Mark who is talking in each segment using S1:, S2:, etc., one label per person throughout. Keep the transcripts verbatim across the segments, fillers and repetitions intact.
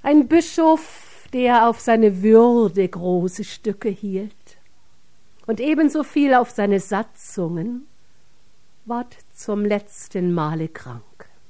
S1: Ein Bischof, der auf seine Würde große Stücke hielt und ebenso viel auf seine Satzungen, ward zum letzten Male krank.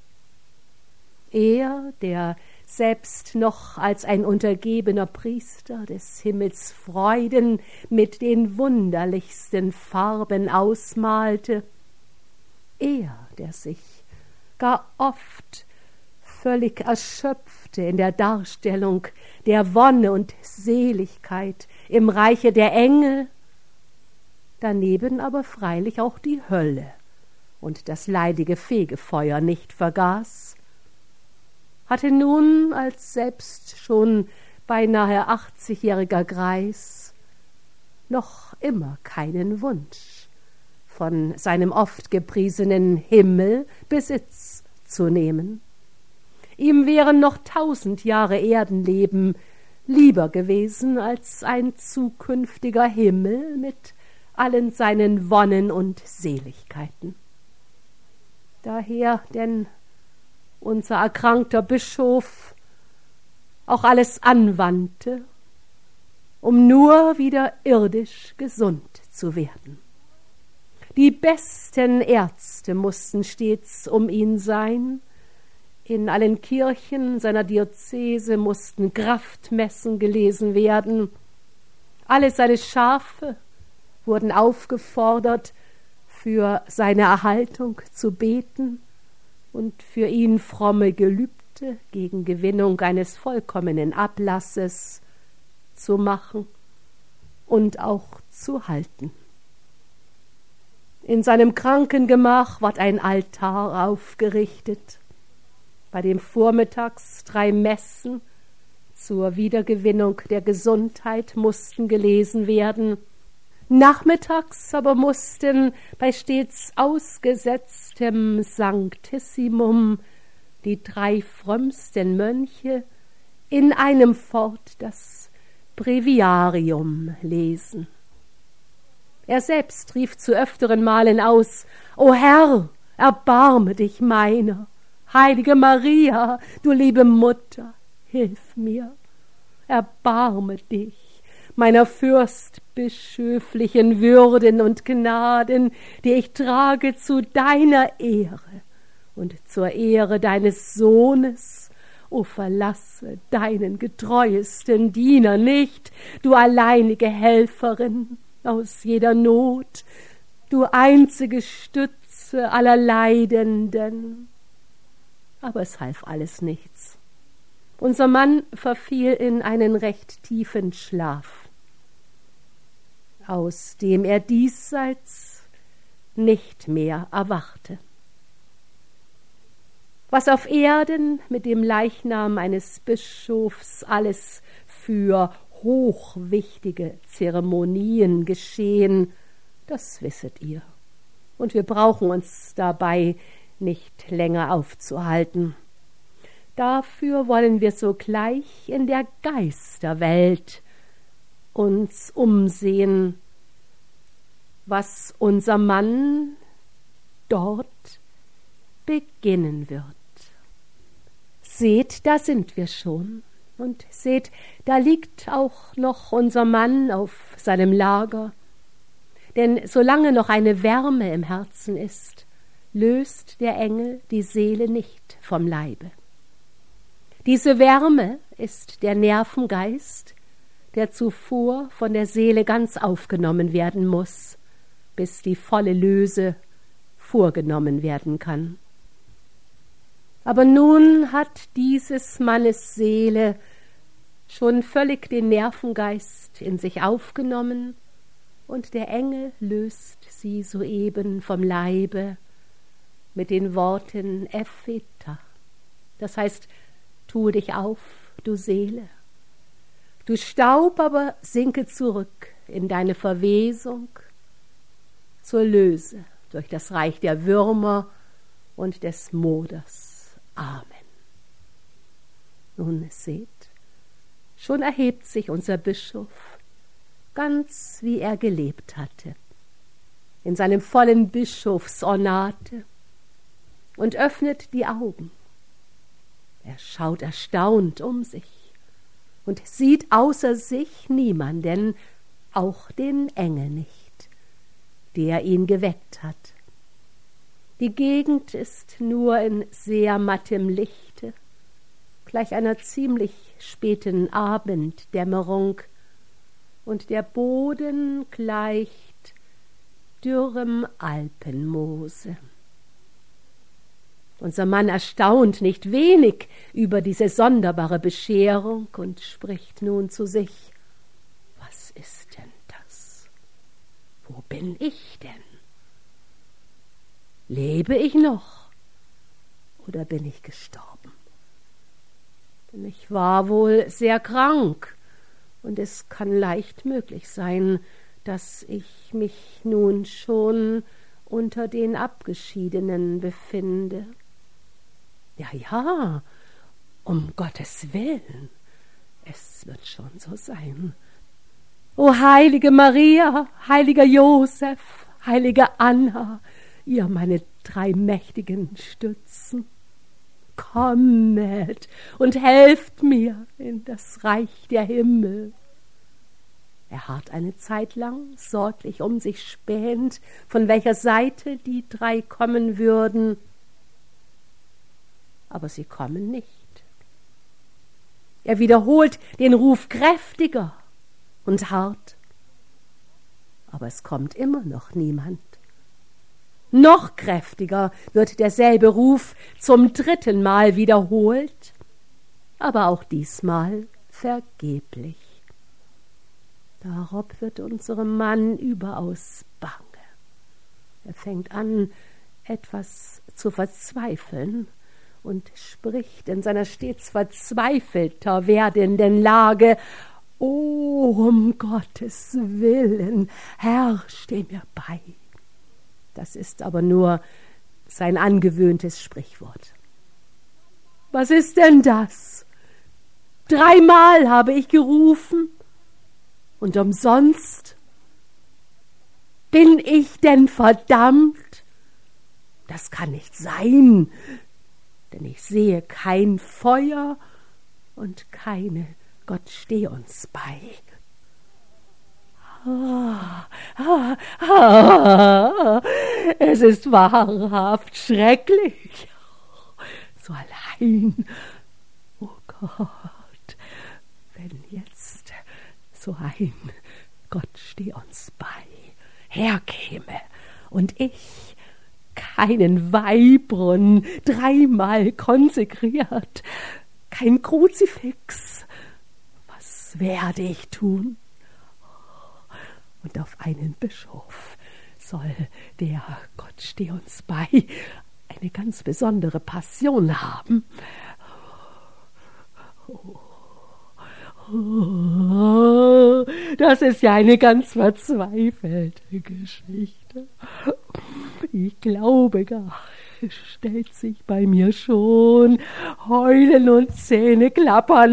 S1: Er, der selbst noch als ein untergebener Priester des Himmels Freuden mit den wunderlichsten Farben ausmalte, er, der sich gar oft völlig erschöpfte in der Darstellung der Wonne und Seligkeit im Reiche der Engel, daneben aber freilich auch die Hölle und das leidige Fegefeuer nicht vergaß, hatte nun als selbst schon beinahe achtzigjähriger Greis noch immer keinen Wunsch, von seinem oft gepriesenen Himmel Besitz zu nehmen. Ihm wären noch tausend Jahre Erdenleben lieber gewesen als ein zukünftiger Himmel mit allen seinen Wonnen und Seligkeiten. Daher denn unser erkrankter Bischof auch alles anwandte, um nur wieder irdisch gesund zu werden. Die besten Ärzte mussten stets um ihn sein, in allen Kirchen seiner Diözese mussten Kraftmessen gelesen werden, alle seine Schafe wurden aufgefordert, für seine Erhaltung zu beten und für ihn fromme Gelübde gegen Gewinnung eines vollkommenen Ablasses zu machen und auch zu halten. In seinem Krankengemach ward ein Altar aufgerichtet, bei dem vormittags drei Messen zur Wiedergewinnung der Gesundheit mussten gelesen werden. Nachmittags aber mussten bei stets ausgesetztem Sanctissimum die drei frömmsten Mönche in einem fort das Breviarium lesen. Er selbst rief zu öfteren Malen aus: »O Herr, erbarme dich meiner! Heilige Maria, du liebe Mutter, hilf mir! Erbarme dich meiner fürstbischöflichen Würden und Gnaden, die ich trage zu deiner Ehre und zur Ehre deines Sohnes. O verlasse deinen getreuesten Diener nicht, du alleinige Helferin aus jeder Not, du einzige Stütze aller Leidenden.« Aber es half alles nichts. Unser Mann verfiel in einen recht tiefen Schlaf, aus dem er diesseits nicht mehr erwachte. Was auf Erden mit dem Leichnam eines Bischofs alles für hochwichtige Zeremonien geschehen, das wisset ihr. Und wir brauchen uns dabei nicht länger aufzuhalten. Dafür wollen wir sogleich in der Geisterwelt uns umsehen, was unser Mann dort beginnen wird. Seht, da sind wir schon. Und seht, da liegt auch noch unser Mann auf seinem Lager. Denn solange noch eine Wärme im Herzen ist, löst der Engel die Seele nicht vom Leibe. Diese Wärme ist der Nervengeist, der zuvor von der Seele ganz aufgenommen werden muss, bis die volle Löse vorgenommen werden kann. Aber nun hat dieses Mannes Seele schon völlig den Nervengeist in sich aufgenommen, und der Engel löst sie soeben vom Leibe mit den Worten Epheta. Das heißt, tue dich auf, du Seele. Du Staub aber sinke zurück in deine Verwesung zur Löse durch das Reich der Würmer und des Moders. Amen. Nun seht, schon erhebt sich unser Bischof, ganz wie er gelebt hatte, in seinem vollen Bischofsornate, und öffnet die Augen. Er schaut erstaunt um sich. und sieht außer sich niemanden, auch den Engel nicht, der ihn geweckt hat. Die Gegend ist nur in sehr mattem Lichte, gleich einer ziemlich späten Abenddämmerung, und der Boden gleicht dürrem Alpenmoose. Unser Mann erstaunt nicht wenig über diese sonderbare Bescherung und spricht nun zu sich: Was ist denn das? Wo bin ich denn? Lebe ich noch oder bin ich gestorben? Denn ich war wohl sehr krank, und es kann leicht möglich sein, dass ich mich nun schon unter den Abgeschiedenen befinde. Ja, ja, um Gottes Willen, es wird schon so sein. O heilige Maria, heiliger Josef, heilige Anna, ihr meine drei mächtigen Stützen, kommet und helft mir in das Reich der Himmel. Er harrt eine Zeit lang, sorglich um sich spähend, von welcher Seite die drei kommen würden. Aber sie kommen nicht. Er wiederholt den Ruf kräftiger und hart. Aber es kommt immer noch niemand. Noch kräftiger wird derselbe Ruf zum dritten Mal wiederholt, aber auch diesmal vergeblich. Darob wird unserem Mann überaus bange. Er fängt an, etwas zu verzweifeln und spricht in seiner stets verzweifelter werdenden Lage: »O, um Gottes Willen, Herr, steh mir bei!« Das ist aber nur sein angewöhntes Sprichwort. »Was ist denn das? Dreimal habe ich gerufen, und umsonst? Bin ich denn verdammt? Das kann nicht sein, denn ich sehe kein Feuer und keine Gott steh uns bei. Ah, ah, ah, es ist wahrhaft schrecklich, so allein. Oh Gott, wenn jetzt so ein Gott steh uns bei herkäme und ich keinen Weihbrunnen dreimal konsekriert, kein Kruzifix, was werde ich tun? Und auf einen Bischof soll der Gott steh uns bei eine ganz besondere Passion haben. Oh, oh, das ist ja eine ganz verzweifelte Geschichte. Ich glaube gar, es stellt sich bei mir schon Heulen und Zähne klappern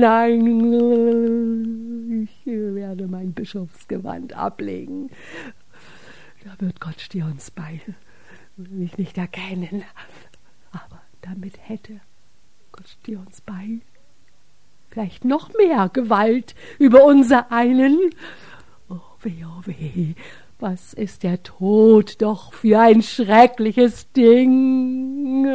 S1: ein. Ich werde mein Bischofsgewand ablegen. Da wird Gott steh uns bei mich nicht erkennen. Aber damit hätte Gott steh uns bei vielleicht noch mehr Gewalt über unser einen. Oh weh, oh weh, was ist der Tod doch für ein schreckliches Ding.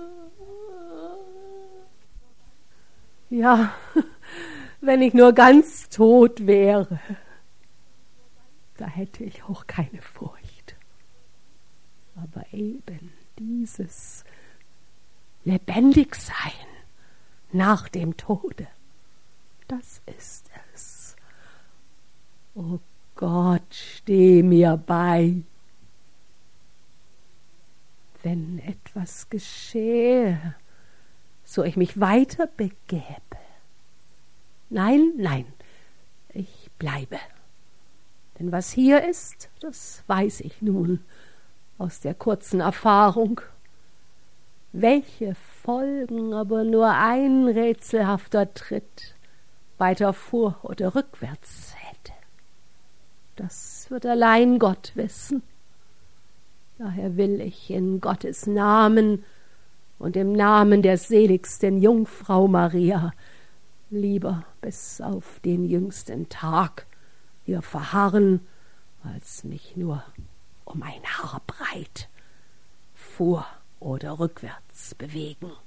S1: Ja, wenn ich nur ganz tot wäre, da hätte ich auch keine Furcht. Aber eben dieses Lebendigsein nach dem Tode, das ist es. Oh Gott, steh mir bei. Wenn etwas geschehe, so ich mich weiter begäbe. Nein, nein, ich bleibe. Denn was hier ist, das weiß ich nun aus der kurzen Erfahrung. Welche Folgen aber nur ein rätselhafter Tritt weiter vor oder rückwärts hätte, das wird allein Gott wissen. Daher will ich in Gottes Namen und im Namen der seligsten Jungfrau Maria lieber bis auf den jüngsten Tag hier verharren, als mich nur um ein Haar breit vor- oder rückwärts bewegen.